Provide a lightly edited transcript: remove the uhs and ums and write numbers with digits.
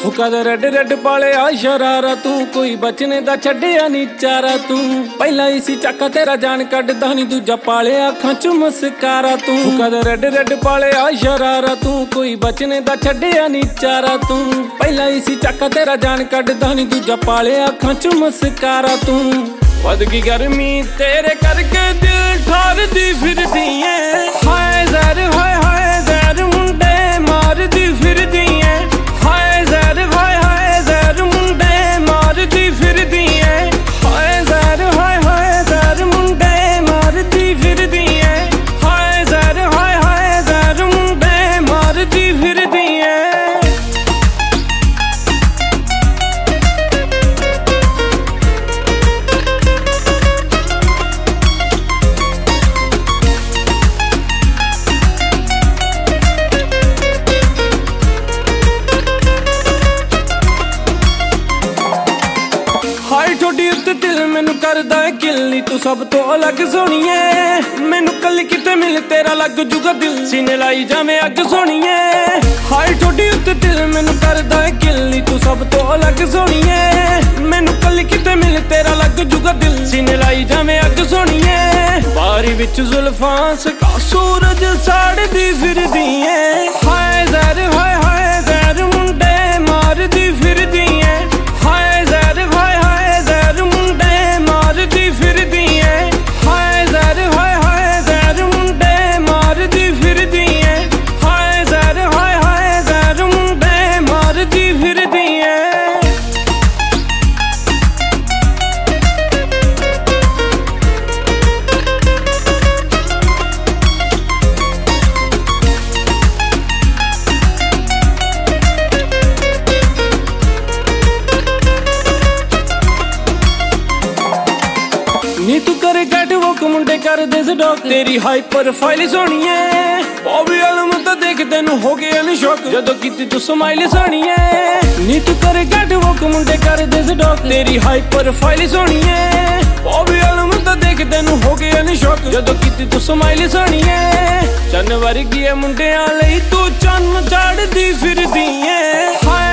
ਕਦ red red ਪਾਲਿਆ ਸ਼ਰਾਰਾ ਤੂੰ ਕੋਈ ਬਚਨੇ ਦਾ ਛੱਡਿਆ ਨੀ ਚਾਰਾ ਤੂੰ ਪਹਿਲਾਂ ਹੀ ਸੀ ਚੱਕਾ ਤੇਰਾ ਜਾਨ ਕੱਢਦਾ ਨੀ ਦੂਜਾ ਪਾਲਿਆ ਅੱਖਾਂ ਚ ਮੁਸਕਾਰਾ ਤੂੰ ਕਦ ਰੈਡ ਰੈਡ ਪਾਲਿਆ ਸ਼ਰਾਰਾ ਤੂੰ ਕੋਈ ਬਚਨੇ ਦਾ ਛੱਡਿਆ ਨੀ ਚਾਰਾ ਤੂੰ ਪਹਿਲਾਂ ਹੀ ਸੀ ਚੱਕਾ ਤੇਰਾ ਜਾਨ ਕੱਢਦਾ ਨੀ ਦੂਜਾ ਪਾਲਿਆ ਅੱਖਾਂ ਚ ਮੁਸਕਾਰਾ ਤੂੰ ਵੱਧ ਗਈ ਗਰਮੀ ਤੇਰੇ ਕਰਕੇ ਦਿਲ ਠਾਰਦੀ ਫਿਰਦੀ ਏ ਹਾਏ ਜ਼ਹਿਰ ਹਾਏ ਹਾਏ ਜ਼ਹਿਰ ਮੁੰਡੇ ਮਾਰਦੀ ਫਿਰਦੀ ਏ ਹਾਏ ਜ਼ਹਿਰ ਹਾਏ ਹਾਏ ਜ਼ਹਿਰ ਮੁੰਡੇ ਮਾਰਦੀ ਫਿਰਦੀ ਏ ਹਾਏ ਜ਼ਹਿਰ ਹਾਏ ਹਾਏ ਜ਼ਹਿਰ ਮੁੰਡੇ ਮਾਰਦੀ ਫਿਰਦੀ ਏ ਹਾਏ ਜ਼ਹਿਰ ਹਾਏ ਹਾਏ ਜ਼ਹਿਰ ਮੁੰਡੇ ਮਾਰਦੀ ਫਿਰਦੀ ਏ ਹਾਏ ਠੋਡੀ ਉੱਤੇ ਦਿਲ ਮੈਨੂੰ ਕਰਦਾ ਏ ਕਿੱਲੀ ਤੂੰ ਸਭ ਤੋਂ ਅਲੱਗ ਸੋਹਣੀਏ ਮੈਨੂੰ ਕੱਲ ਕਿਤੇ ਮਿਲ ਤੇਰਾ ਲੱਗ ਜੂਗਾ ਦਿਲ ਸੀਨੇ ਲਾਈ ਜਾਵੇਂ ਅੱਗ ਸੋਹਣੀਏ ਹਾਏ ਠੋਡੀ ਉੱਤੇ ਦਿਲ ਮੈਨੂੰ ਕਰਦਾ ਏ ਕਿੱਲੀ ਤੂੰ ਸਭ ਤੋਂ ਅਲੱਗ ਸੋਹਣੀਏ ਮੈਨੂੰ ਕੱਲ ਕਿਤੇ ਮਿਲ ਤੇਰਾ ਲੱਗ ਜੂਗਾ ਦਿਲ ਸੀਨੇ ਲਾਈ ਜਾਵੇਂ ਅੱਗ ਸੋਹਣੀਏ ਬਾਰੀ ਵਿੱਚ ਜ਼ੁਲਫਾਂ ਸਕਾ ਸੂਰਜ ਸਾੜਦੀ ਫਿਰਦੀ ਏ ਹਾਏ ਜ਼ਹਿਰ ਹਾਏ ਹਾਏ ਜ਼ਹਿਰ ਮੁੰਡੇ ਮਾਰਦੀ ਫਿਰਦੀ ਏ ਹਾਏ ਜ਼ਹਿਰ ਹਾਏ ਹਾਏ ਜ਼ਹਿਰ ਮੁੰਡੇ ਮਾਰਦੀ ਫਿਰਦੀ ਏ ਹਾਏ ਜ਼ਹਿਰ ਹਾਏ ਹਾਏ ਜ਼ਹਿਰ ਮੁੰਡੇ ਮਾਰਦੀ ਫਿਰਦੀ ਏ ਹਾਏ ਜ਼ਹਿਰ ਹਾਏ ਹਾਏ ਜ਼ਹਿਰ ਮੁੰਡੇ ਮਾਰਦੀ ਫਿਰਦੀ ਏ ਨੀ ਤੂੰ ਕਰੇ ਕੈਟਵਾਕ ਮੁੰਡੇ ਕਰਦੇ ਸਟਾਕ ਤੇਰੀ ਹਾਈ ਪ੍ਰੋਫਾਈਲ ਸੋਹਣੀ ਏ ਬੌਬੀ ਆਲਮ ਤਾਂ ਦੇਖ ਤੈਨੂੰ ਹੋ ਗਿਆ ਨੀ ਸ਼ੌਕ ਜਦੋਂ ਕੀਤੀ ਤੂੰ ਸਮਾਈਲ ਸੋਹਣੀ ਏ ਨੀ ਤੂੰ ਕਰੇ ਕੈਟਵਾਕ ਮੁੰਡੇ ਕਰਦੇ ਸਟਾਕ ਤੇਰੀ ਹਾਈ ਪ੍ਰੋਫਾਈਲ ਸੋਹਣੀ ਏ ਬੌਬੀ ਆਲਮ ਤਾਂ ਦੇਖ ਤੈਨੂੰ ਹੋ ਗਿਆ ਨੀ ਸ਼ੌਕ ਜਦੋਂ ਕੀਤੀ ਤੂੰ ਸਮਾਈਲ ਸੋਹਣੀ ਏ ਚੰਨ ਵਰਗੀ ਏ ਮੁੰਡਿਆਂ ਲਈ ਤੂੰ ਚੰਨ ਚਾੜਦੀ ਫਿਰਦੀ ਏ ਹਾਏ